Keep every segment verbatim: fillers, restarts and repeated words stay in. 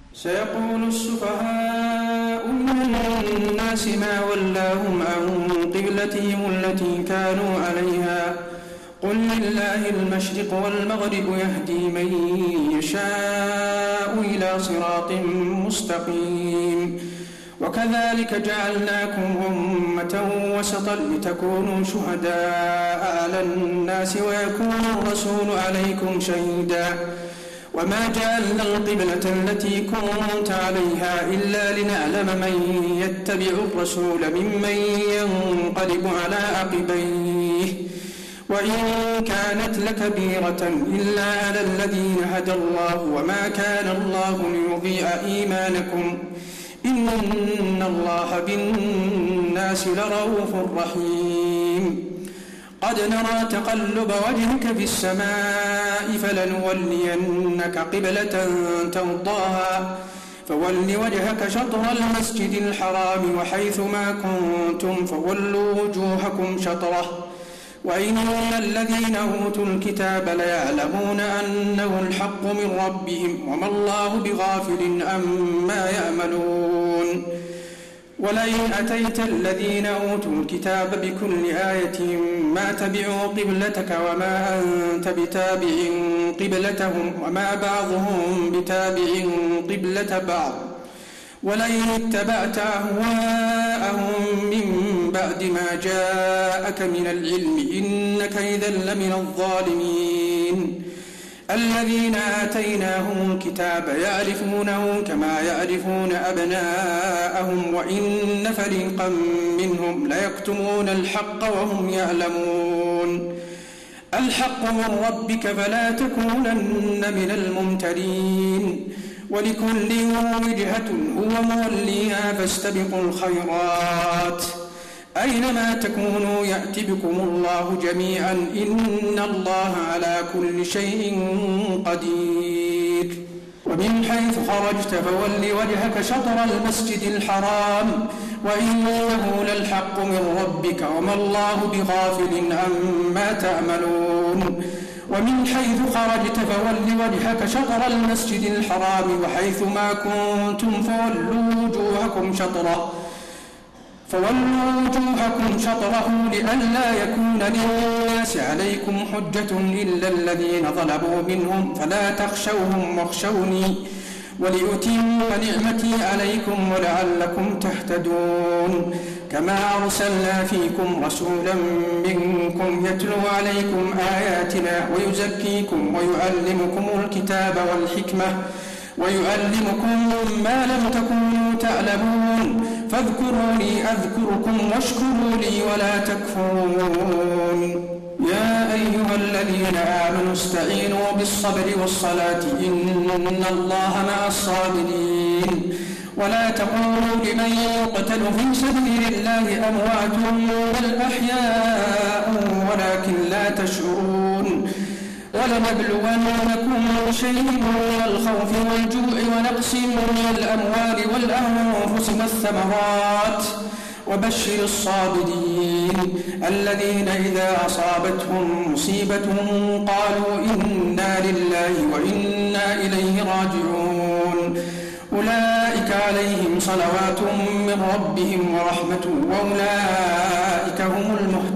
سيقول السفهاء من الناس ما ولاهم عن قبلتهم التي كانوا عليها قل لله المشرق والمغرب يهدي من يشاء إلى صراط مستقيم وكذلك جعلناكم أمة وسطا لتكونوا شهداء على الناس ويكون الرسول عليكم شهيدا وما جعلنا القبلة التي كنت عليها إلا لنعلم من يتبع الرسول ممن ينقلب على عقبيه وإن كانت لكبيرة إلا على الذين هدى الله وما كان الله ليضيع إيمانكم إن الله بالناس لرؤوف رحيم قد نرى تقلب وجهك في السماء فلنولينك قبلة ترضاها فول وجهك شطر المسجد الحرام وحيث ما كنتم فولوا وجوهكم شطره وإن الذين أوتوا الكتاب ليعلمون أنه الحق من ربهم وما الله بغافل عما يعملون ولئن أتيت الذين أوتوا الكتاب بكل آية ما تبعوا قبلتك وما أنت بتابع قبلتهم وما بعضهم بتابع قبلة بعض ولئن اتبعت أهواءهم من بعد ما جاءك من العلم إنك إذا لمن الظالمين الذين آتيناهم الكتاب يعرفونه كما يعرفون أبناءهم وإن فريقا منهم ليكتمون الحق وهم يعلمون الحق من ربك فلا تكونن من الممترين ولكل وجهة هو موليها فاستبقوا الخيرات أينما تكونوا يأت بكم الله جميعا إن الله على كل شيء قدير ومن حيث خرجت فول وجهك شطر المسجد الحرام وإنه للحق من ربك وما الله بغافل عما تعملون ومن حيث خرجت فول وجهك شطر المسجد الحرام وحيث ما كنتم فولوا وجوهكم شطره فولوا وجوهكم شطره لئلا يكون للناس عليكم حجة إلا الذين ظلموا منهم فلا تخشوهم واخشوني ولأتم نعمتي عليكم ولعلكم تهتدون كما أرسلنا فيكم رسولا منكم يتلو عليكم آياتنا ويزكيكم ويعلمكم الكتاب والحكمة ويعلمكم ما لم تكونوا تعلمون فاذكروني أذكركم واشكروا لي ولا تكفرون يا أيها الذين آمنوا استعينوا بالصبر والصلاة إن الله مع الصابرين ولا تقولوا لمن يقتل في سبيل الله أموات بل أحياء ولكن لا تشعرون ولنبلونكم شيء من الخوف والجوع ونقص من الأموال والأنفس والثمرات وبشر الصابرين الذين إذا أصابتهم مصيبة قالوا إنا لله وإنا إليه راجعون أولئك عليهم صلوات من ربهم ورحمة وأولئك هم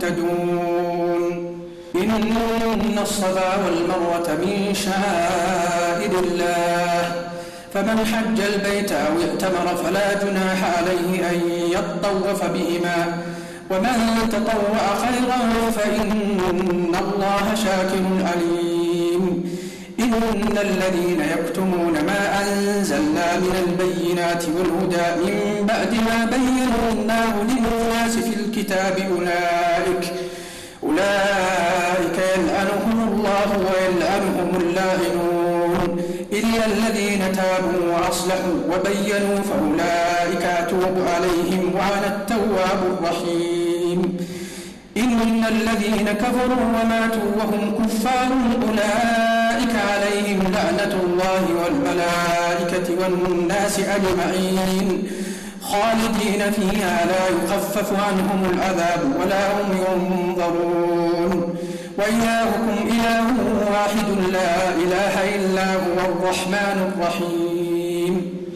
المهتدون إن الصفا والمروة من شعائر الله فمن حج البيت أو ائتمر فلا جناح عليه أن يطوف بهما ومن تطوع خيرا فإن الله شاكر عليم إن الذين يكتمون ما أنزلنا من البينات والهدى من بعد ما بيناه للناس في الكتاب أولئك أولئك يلعنهم الله ويلعنهم اللاعنون إلا الذين تابوا وأصلحوا وبينوا فأولئك أتوب عليهم وأنا التواب الرحيم إن الذين كفروا وماتوا وهم كفار أولئك عليهم لعنة الله والملائكة والناس أجمعين خالدين فيها لا يخفف عنهم العذاب ولا هم ينظرون وإلهكم إله واحد لا إله إلا هو الرحمن الرحيم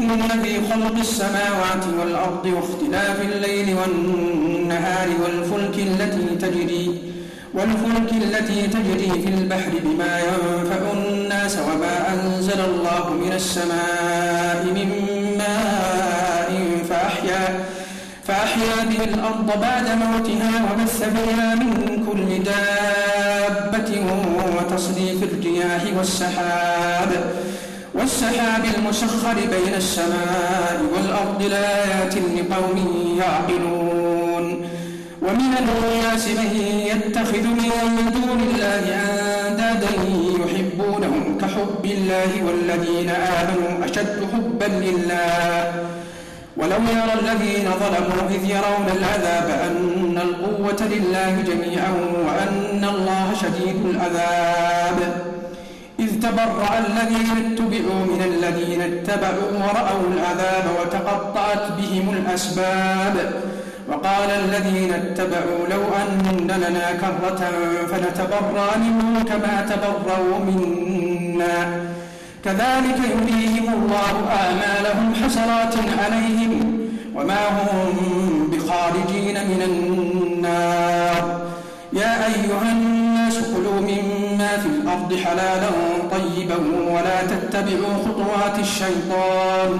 إن في خلق السماوات والأرض واختلاف الليل والنهار والفلك التي تجري والفلك التي تجري في البحر بما ينفع الناس وما أنزل الله من السماء من ماء فأحيا, فأحيا به الأرض بعد موتها وبث فيها من كل دابة وتصريف الرياح والسحاب والسحاب المسخر بين السماء والأرض لآيات لقوم يعقلون. ومن الناس من يتخذ من دون الله أندادا يحبونهم كحب الله والذين آمنوا أشد حبا لله ولو يرى الذين ظلموا إذ يرون العذاب أن القوة لله جميعا وأن الله شديد العذاب إذ تبرأ الذين اتبعوا من الذين اتبعوا ورأوا العذاب وتقطعت بهم الأسباب وقال الذين اتبعوا لو أن لنا كرة فنتبرأ منهم كما تبرأوا منا كذلك يريهم الله أعمالهم حسرات عليهم وما هم بخارجين من النار. يا أيها الناس كلوا مما في الأرض حلالا طيبا ولا تتبعوا خطوات الشيطان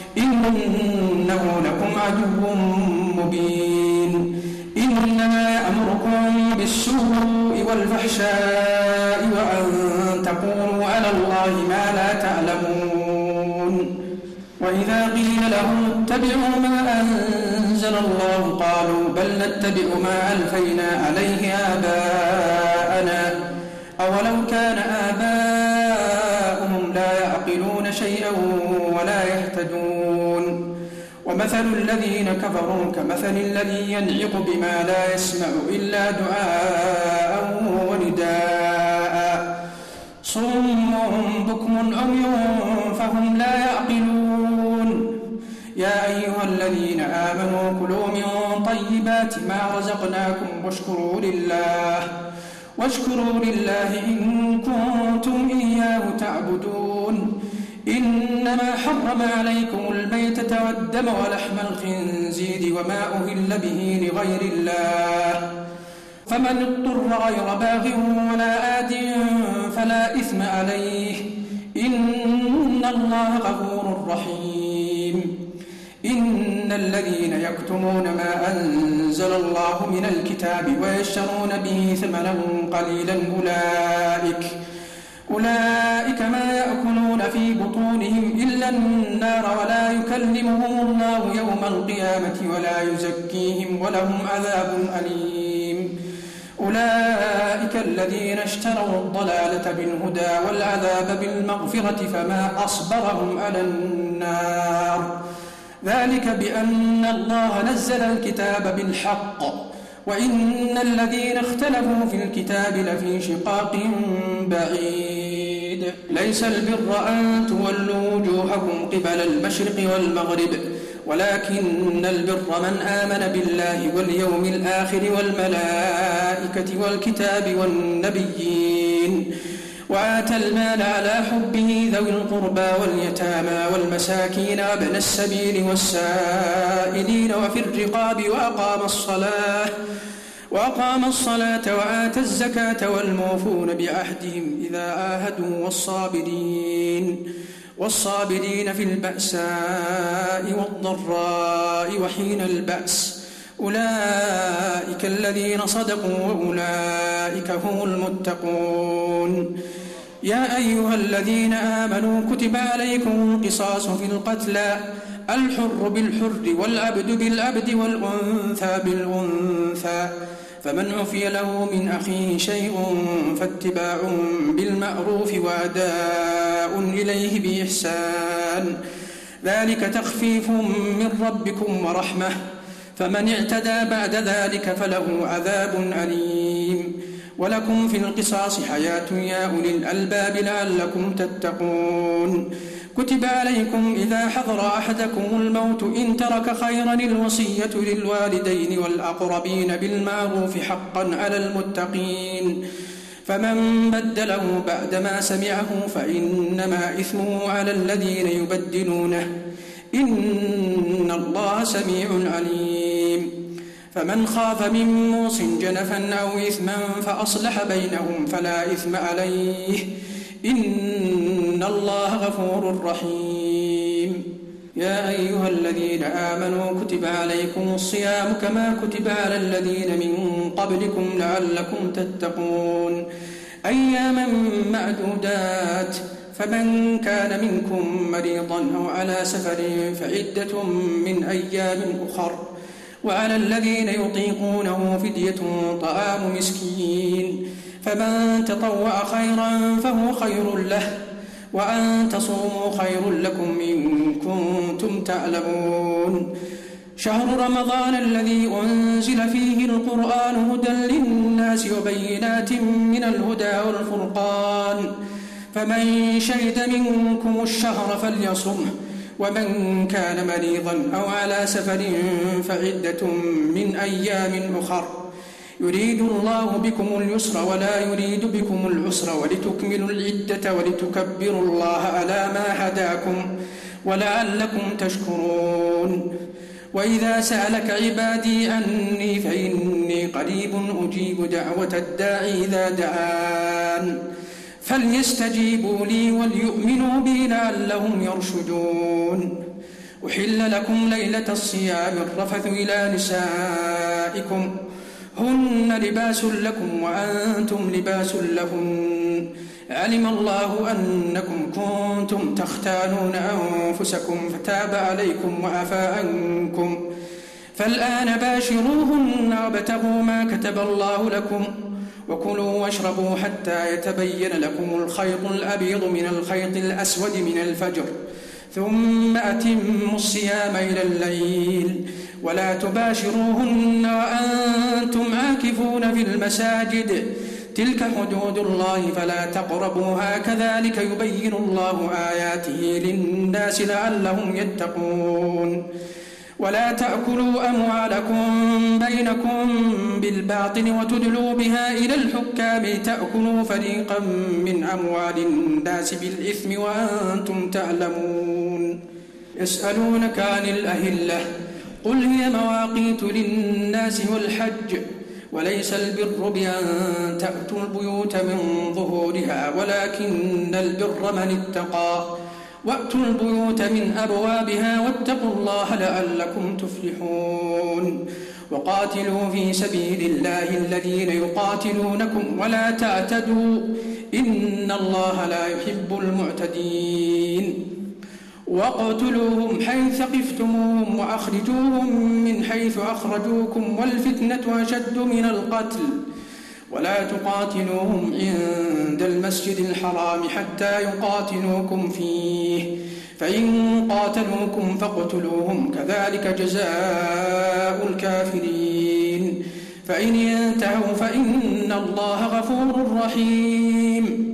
إنه لكم عدو مبين. إنما يأمركم بالسوء والفحشاء وأن تقولوا على الله ما لا تعلمون. وإذا قيل لهم اتبعوا ما أنزل الله قالوا بل نتبع ما ألفينا عليه آباءنا أولو كان آباؤهم لا يعقلون شيئا ولا يهتدون. ومثل الذين كفروا كمثل الذي ينعق بما لا يسمع إلا دعاء ونداء صم بكم عمي فهم لا يعقلون. يا أيها الذين آمنوا كلوا من طيبات ما رزقناكم واشكروا لله واشكروا لله إن كنتم إياه تعبدون. إنما حرم عليكم الميتة والدم ولحم الخنزير وما أهل به لغير الله فمن اضطر غير باغ ولا آد فلا إثم عليه إن الله غفور رحيم. إن الذين يكتمون ما أنزل الله من الكتاب ويشترون به ثمنا قليلا أولئك أولئك ما يأكلون في بطونهم إلا النار ولا يكلمهم الله يوم القيامة ولا يزكيهم ولهم عذاب أليم. أولئك الذين اشتروا الضلالة بالهدى والعذاب بالمغفرة فما أصبرهم على النار ذلك بأن الله نزل الكتاب بالحق وإن الذين اختلفوا في الكتاب لفي شقاق بعيد. ليس البر أن تولوا وجوهكم قبل المشرق والمغرب ولكن البر من آمن بالله واليوم الآخر والملائكة والكتاب والنبيين وآتى المال على حبه ذوي القربى واليتامى والمساكين وابن السبيل والسائلين وفي الرقاب وأقام الصلاة وأقام الصلاة وآتى الزكاة والموفون بعهدهم إذا عاهدوا والصابرين والصابرين في البأساء والضراء وحين البأس أولئك الذين صدقوا وأولئك هم المتقون. يا أيها الذين آمنوا كتب عليكم القصاص في القتلى الحر بالحر والعبد بالعبد والأنثى بالأنثى فمن عفي له من أخيه شيء فاتباع بالمعروف وأداء إليه بإحسان ذلك تخفيف من ربكم ورحمة فمن اعتدى بعد ذلك فله عذاب أليم. ولكم في القصاص حياة يا أولي الألباب لعلكم تتقون. كتب عليكم إذا حضر أحدكم الموت إن ترك خيرا الوصية للوالدين والأقربين بالمعروف حقا على المتقين فمن بدله بعدما سمعه فإنما إثمه على الذين يبدلونه إن الله سميع عليم. فمن خاف من موص جنفا أو إثما فأصلح بينهم فلا إثم عليه إن الله غفور رحيم. يا أيها الذين آمنوا كتب عليكم الصيام كما كتب على الذين من قبلكم لعلكم تتقون أياما معدودات فمن كان منكم مريضا أو على سفر فعدة من أيام أخر وعلى الذين يطيقونه فدية طعام مسكين فمن تطوع خيرا فهو خير له وأن تصوموا خير لكم إن كنتم تعلمون. شهر رمضان الذي أنزل فيه القرآن هدى للناس وبينات من الهدى والفرقان فمن شهد منكم الشهر فليصمه ومن كان مريضا أو على سفر فعدة من أيام أخر يريد الله بكم اليسر ولا يريد بكم العسر ولتكملوا العدة ولتكبروا الله على ما هداكم ولعلكم تشكرون. وإذا سألك عبادي أني فإني قريب أجيب دعوة الداعي إذا دعان فليستجيبوا لي وليؤمنوا بي لعلهم يرشدون. أحل لكم ليلة الصيام الرفث إلى نسائكم هن لباس لكم وأنتم لباس لهن علم الله أنكم كنتم تختانون أنفسكم فتاب عليكم وعفى عنكم فالآن باشروهن وابتغوا ما كتب الله لكم وكلوا واشربوا حتى يتبين لكم الخيط الأبيض من الخيط الأسود من الفجر ثم أتموا الصيام إلى الليل ولا تباشروهن وأنتم عاكفون في المساجد تلك حدود الله فلا تقربوها كذلك يبين الله آياته للناس لعلهم يتقون. ولا تأكلوا أموالكم بينكم بالباطل وتدلوا بها إلى الحكام تأكلوا فريقا من أموال الناس بالإثم وأنتم تعلمون. يسألونك عن الأهلة قل هي مواقيت للناس والحج وليس البر بأن تأتوا البيوت من ظهورها ولكن البر من اتقى وأتوا البيوت من أبوابها واتقوا الله لعلكم تفلحون. وقاتلوا في سبيل الله الذين يقاتلونكم ولا تعتدوا إن الله لا يحب المعتدين. واقتلوهم حيث ثقفتموهم وأخرجوهم من حيث أخرجوكم والفتنة أشد من القتل ولا تقاتلوهم عند المسجد الحرام حتى يقاتلوكم فيه فإن قاتلوكم فاقتلوهم كذلك جزاء الكافرين فإن ينتهوا فإن الله غفور رحيم.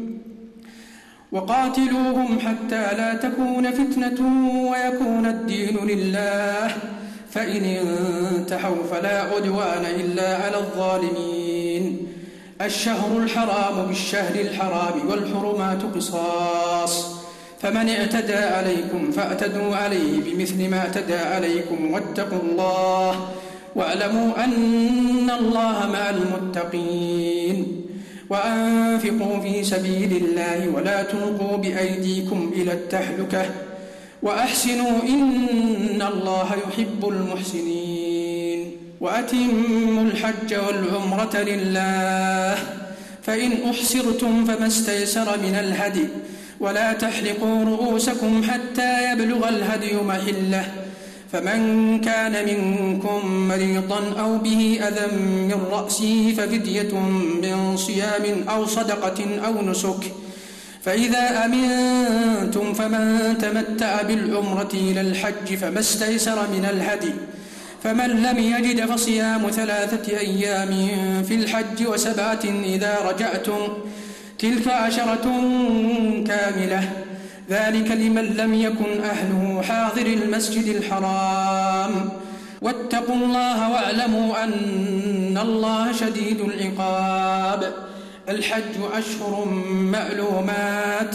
وقاتلوهم حتى لا تكون فتنة ويكون الدين لله فإن انتهوا فلا عدوان إلا على الظالمين. الشهر الحرام بالشهر الحرام والحرمات قصاص فمن اعتدى عليكم فاعتدوا عليه بمثل ما اعتدى عليكم واتقوا الله واعلموا أن الله مع المتقين. وأنفقوا في سبيل الله ولا تلقوا بأيديكم إلى التهلكة وأحسنوا إن الله يحب المحسنين. وأتموا الحج والعمرة لله فإن أحصرتم فما استيسر من الهدي ولا تحلقوا رؤوسكم حتى يبلغ الهدي محله فمن كان منكم مريضا أو به أذى من رأسه ففدية من صيام أو صدقة أو نسك فإذا أمنتم فمن تمتع بالعمرة إلى الحج فما استيسر من الهدي فمن لم يجد فصيام ثلاثة أيام في الحج وسبعة إذا رجعتم تلك عشرة كاملة ذلك لمن لم يكن أهله حاضر المسجد الحرام واتقوا الله واعلموا أن الله شديد العقاب. الحج أشهر معلومات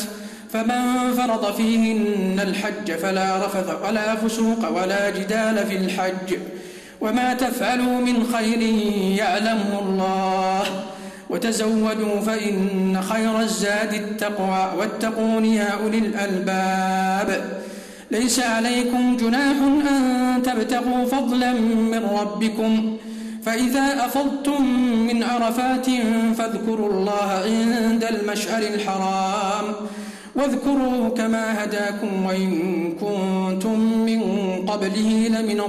فمن فرض فيهن الحج فلا رفث ولا فسوق ولا جدال في الحج وما تفعلوا من خير يعلمه الله وتزودوا فإن خير الزاد التقوى واتقون يا أولي الألباب ليس عليكم جناح أن تبتغوا فضلا من ربكم فإذا أفضتم من عرفات فاذكروا الله عند المشعر الحرام واذكروه كما هداكم وإن كنتم من قبله لمن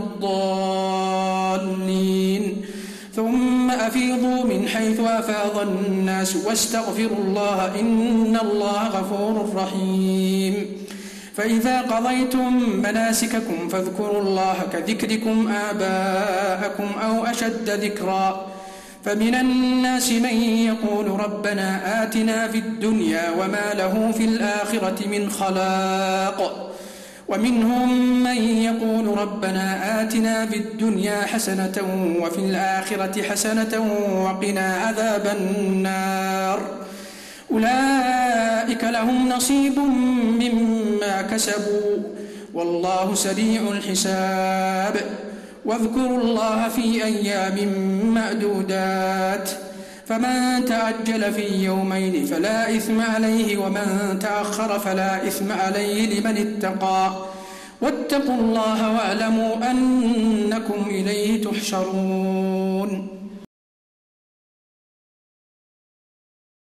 الضالين ثم أفيضوا من حيث أفاض الناس واستغفروا الله إن الله غفور رحيم فإذا قضيتم مناسككم فاذكروا الله كذكركم آباءكم أو أشد ذكرا فمن الناس من يقول ربنا آتنا في الدنيا وما له في الآخرة من خلاق ومنهم من يقول ربنا آتنا في الدنيا حسنة وفي الآخرة حسنة وقنا عذاب النار أولئك لهم نصيب مما كسبوا والله سريع الحساب واذكروا الله في أيام معدودات فمن تعجل في يومين فلا إثم عليه ومن تأخر فلا إثم عليه لمن اتقى واتقوا الله واعلموا أنكم إليه تحشرون